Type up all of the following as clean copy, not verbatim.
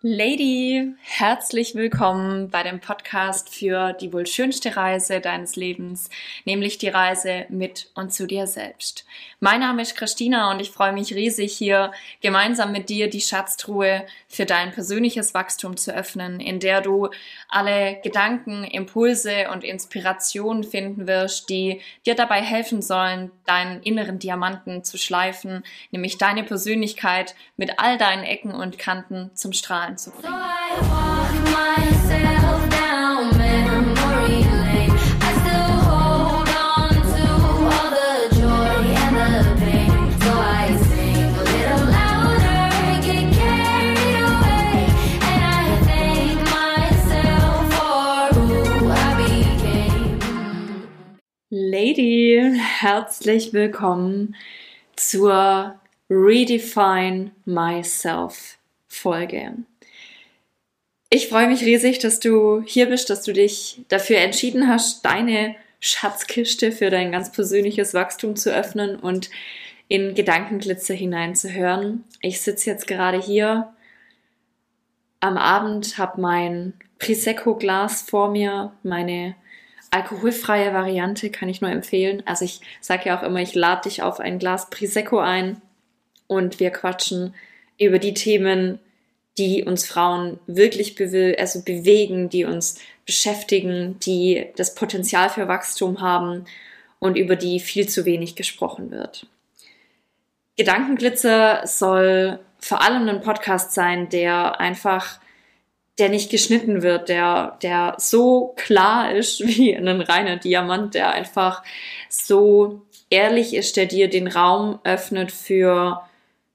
Lady, herzlich willkommen bei dem Podcast für die wohl schönste Reise deines Lebens, nämlich die Reise mit und zu dir selbst. Mein Name ist Christina und ich freue mich riesig, hier gemeinsam mit dir die Schatztruhe für dein persönliches Wachstum zu öffnen, in der du alle Gedanken, Impulse und Inspirationen finden wirst, die dir dabei helfen sollen, deinen inneren Diamanten zu schleifen, nämlich deine Persönlichkeit mit all deinen Ecken und Kanten zum Strahlen zu bringen. Lady, herzlich willkommen zur Redefine Myself Folge. Ich freue mich riesig, dass du hier bist, dass du dich dafür entschieden hast, deine Schatzkiste für dein ganz persönliches Wachstum zu öffnen und in Gedankenglitzer hineinzuhören. Ich sitze jetzt gerade hier am Abend, habe mein Prosecco-Glas vor mir, meine alkoholfreie Variante, kann ich nur empfehlen. Also ich sage ja auch immer, ich lade dich auf ein Glas Prosecco ein und wir quatschen über die Themen, die uns Frauen wirklich bewegen, die uns beschäftigen, die das Potenzial für Wachstum haben und über die viel zu wenig gesprochen wird. Gedankenglitzer soll vor allem ein Podcast sein, der nicht geschnitten wird, der so klar ist wie ein reiner Diamant, der einfach so ehrlich ist, der dir den Raum öffnet für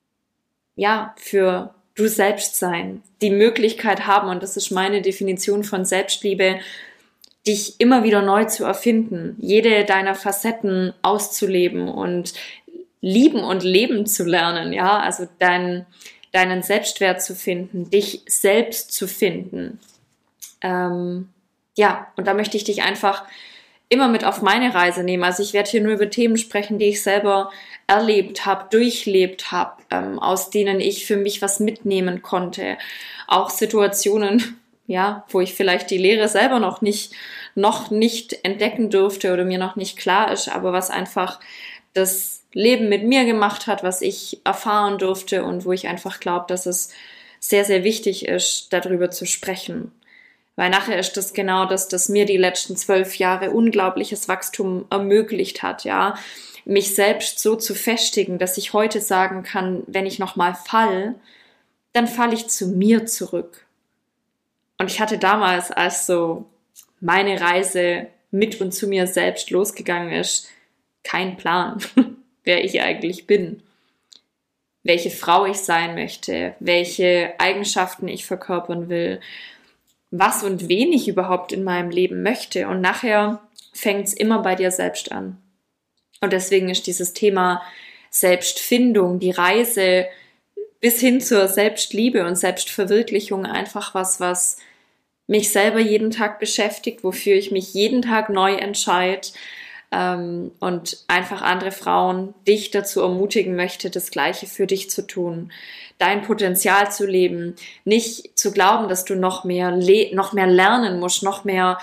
du selbst sein, die Möglichkeit haben, und das ist meine Definition von Selbstliebe, dich immer wieder neu zu erfinden, jede deiner Facetten auszuleben und lieben und leben zu lernen, ja, also deinen Selbstwert zu finden, dich selbst zu finden. Und da möchte ich dich einfach immer mit auf meine Reise nehmen. Also ich werde hier nur über Themen sprechen, die ich selber erlebt habe, durchlebt habe, aus denen ich für mich was mitnehmen konnte. Auch Situationen, wo ich vielleicht die Lehre selber noch nicht entdecken durfte oder mir noch nicht klar ist, aber was einfach das Leben mit mir gemacht hat, was ich erfahren durfte und wo ich einfach glaube, dass es sehr, sehr wichtig ist, darüber zu sprechen. Weil nachher ist das genau das mir die letzten 12 Jahre unglaubliches Wachstum ermöglicht hat, mich selbst so zu festigen, dass ich heute sagen kann, wenn ich nochmal falle, dann falle ich zu mir zurück. Und ich hatte damals, als so meine Reise mit und zu mir selbst losgegangen ist, keinen Plan, wer ich eigentlich bin, welche Frau ich sein möchte, welche Eigenschaften ich verkörpern will, was und wen ich überhaupt in meinem Leben möchte. Und nachher fängt es immer bei dir selbst an. Und deswegen ist dieses Thema Selbstfindung, die Reise bis hin zur Selbstliebe und Selbstverwirklichung einfach was mich selber jeden Tag beschäftigt, wofür ich mich jeden Tag neu entscheide und einfach andere Frauen, dich dazu ermutigen möchte, das Gleiche für dich zu tun, dein Potenzial zu leben, nicht zu glauben, dass du noch mehr lernen musst, noch mehr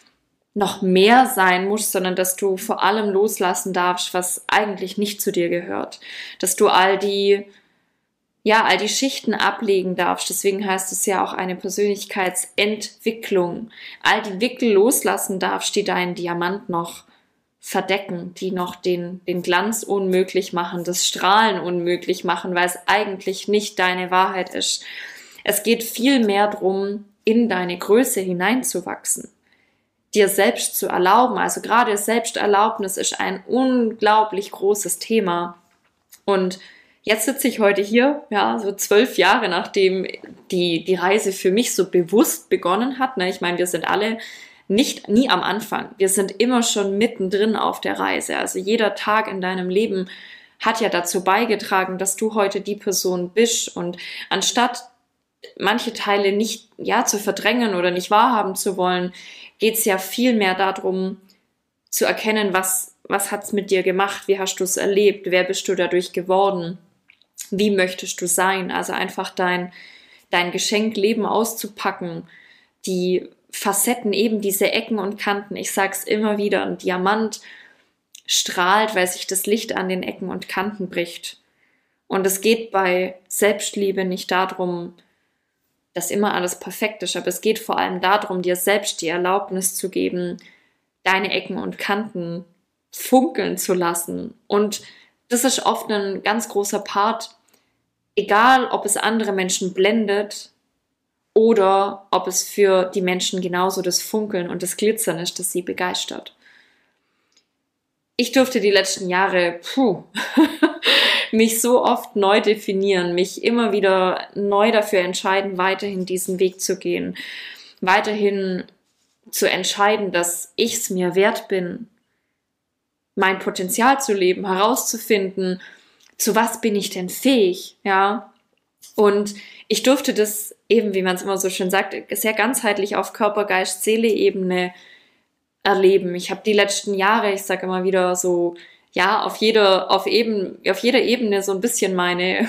sein musst, sondern dass du vor allem loslassen darfst, was eigentlich nicht zu dir gehört, dass du all die Schichten ablegen darfst. Deswegen heißt es ja auch eine Persönlichkeitsentwicklung. All die Wickel loslassen darfst, die deinen Diamant noch verdecken, die noch den Glanz unmöglich machen, das Strahlen unmöglich machen, weil es eigentlich nicht deine Wahrheit ist. Es geht viel mehr darum, in deine Größe hineinzuwachsen, dir selbst zu erlauben. Also gerade Selbsterlaubnis ist ein unglaublich großes Thema. Und jetzt sitze ich heute hier, so 12 Jahre, nachdem die Reise für mich so bewusst begonnen hat. Ich meine, wir sind alle nie am Anfang. Wir sind immer schon mittendrin auf der Reise. Also jeder Tag in deinem Leben hat ja dazu beigetragen, dass du heute die Person bist. Und anstatt manche Teile nicht zu verdrängen oder nicht wahrhaben zu wollen, geht es ja viel mehr darum, zu erkennen, was hat es mit dir gemacht, wie hast du es erlebt, wer bist du dadurch geworden, wie möchtest du sein, also einfach dein dein Geschenk Leben auszupacken, die Facetten, eben diese Ecken und Kanten. Ich sag's immer wieder, ein Diamant strahlt, weil sich das Licht an den Ecken und Kanten bricht. Und es geht bei Selbstliebe nicht darum, dass immer alles perfekt ist, aber es geht vor allem darum, dir selbst die Erlaubnis zu geben, deine Ecken und Kanten funkeln zu lassen. Und das ist oft ein ganz großer Part, egal ob es andere Menschen blendet oder ob es für die Menschen genauso das Funkeln und das Glitzern ist, das sie begeistert. Ich durfte die letzten Jahre mich so oft neu definieren, mich immer wieder neu dafür entscheiden, weiterhin diesen Weg zu gehen, weiterhin zu entscheiden, dass ich es mir wert bin, mein Potenzial zu leben, herauszufinden, zu was bin ich denn fähig, ja. Und ich durfte das eben, wie man es immer so schön sagt, sehr ganzheitlich auf Körper, Geist, Seele-Ebene erleben. Ich habe die letzten Jahre, ich sage immer wieder so, ja, auf jeder Ebene so ein bisschen meine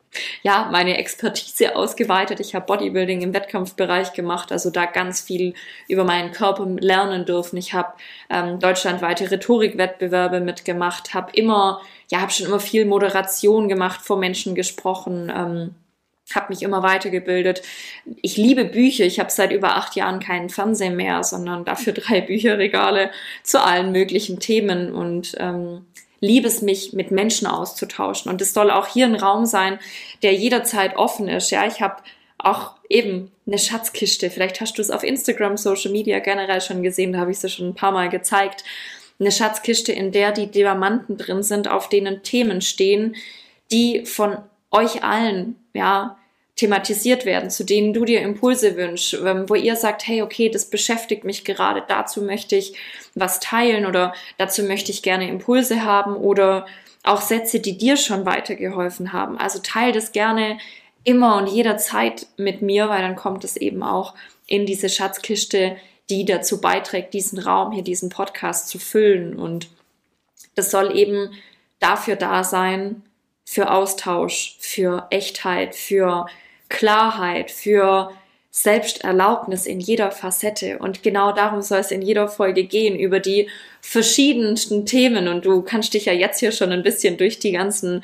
Expertise ausgeweitet. Ich habe Bodybuilding im Wettkampfbereich gemacht, also da ganz viel über meinen Körper lernen dürfen. Ich habe deutschlandweite Rhetorikwettbewerbe mitgemacht, habe schon immer viel Moderation gemacht, vor Menschen gesprochen, habe mich immer weitergebildet. Ich liebe Bücher. Ich habe seit über 8 Jahren keinen Fernseher mehr, sondern dafür 3 Bücherregale zu allen möglichen Themen und liebe es, mich mit Menschen auszutauschen. Und es soll auch hier ein Raum sein, der jederzeit offen ist. Ja, ich habe auch eben eine Schatzkiste. Vielleicht hast du es auf Instagram, Social Media generell schon gesehen. Da habe ich es schon ein paar Mal gezeigt. Eine Schatzkiste, in der die Diamanten drin sind, auf denen Themen stehen, die von euch allen, ja, thematisiert werden, zu denen du dir Impulse wünschst, wo ihr sagt, hey, okay, das beschäftigt mich gerade, dazu möchte ich was teilen oder dazu möchte ich gerne Impulse haben oder auch Sätze, die dir schon weitergeholfen haben. Also teile das gerne immer und jederzeit mit mir, weil dann kommt es eben auch in diese Schatzkiste, die dazu beiträgt, diesen Raum hier, diesen Podcast zu füllen. Und das soll eben dafür da sein, für Austausch, für Echtheit, für Klarheit, für Selbsterlaubnis in jeder Facette. Und genau darum soll es in jeder Folge gehen, über die verschiedensten Themen. Und du kannst dich ja jetzt hier schon ein bisschen durch die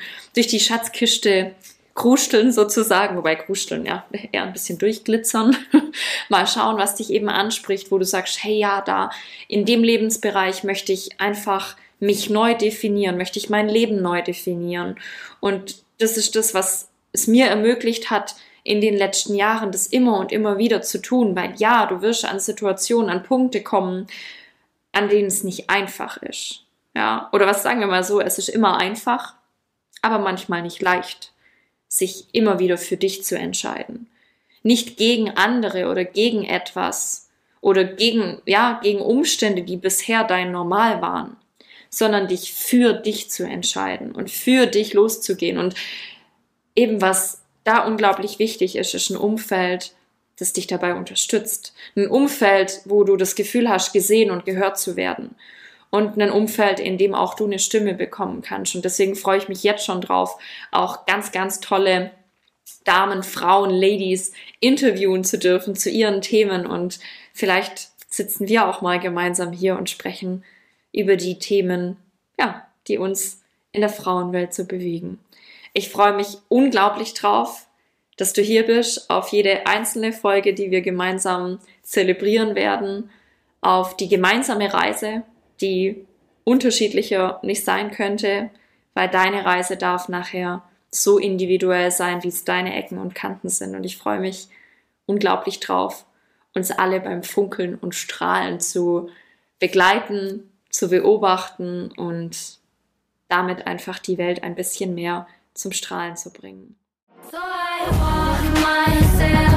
Schatzkiste krusteln sozusagen, wobei krusteln, ja, eher ein bisschen durchglitzern. Mal schauen, was dich eben anspricht, wo du sagst, hey, ja, da in dem Lebensbereich möchte ich einfach mich neu definieren, möchte ich mein Leben neu definieren. Und das ist das, was es mir ermöglicht hat, in den letzten Jahren das immer und immer wieder zu tun, weil ja, du wirst an Situationen, an Punkte kommen, an denen es nicht einfach ist. Ja, oder was sagen wir mal so, es ist immer einfach, aber manchmal nicht leicht, sich immer wieder für dich zu entscheiden. Nicht gegen andere oder gegen etwas oder gegen Umstände, die bisher dein Normal waren, sondern dich für dich zu entscheiden und für dich loszugehen. Und eben was da unglaublich wichtig ist, ist ein Umfeld, das dich dabei unterstützt. Ein Umfeld, wo du das Gefühl hast, gesehen und gehört zu werden. Und ein Umfeld, in dem auch du eine Stimme bekommen kannst. Und deswegen freue ich mich jetzt schon drauf, auch ganz, ganz tolle Damen, Frauen, Ladies interviewen zu dürfen zu ihren Themen. Und vielleicht sitzen wir auch mal gemeinsam hier und sprechen über die Themen, ja, die uns in der Frauenwelt so bewegen. Ich freue mich unglaublich drauf, dass du hier bist, auf jede einzelne Folge, die wir gemeinsam zelebrieren werden, auf die gemeinsame Reise, die unterschiedlicher nicht sein könnte, weil deine Reise darf nachher so individuell sein, wie es deine Ecken und Kanten sind. Und ich freue mich unglaublich drauf, uns alle beim Funkeln und Strahlen zu begleiten, zu beobachten und damit einfach die Welt ein bisschen mehr zum Strahlen zu bringen. So I walk myself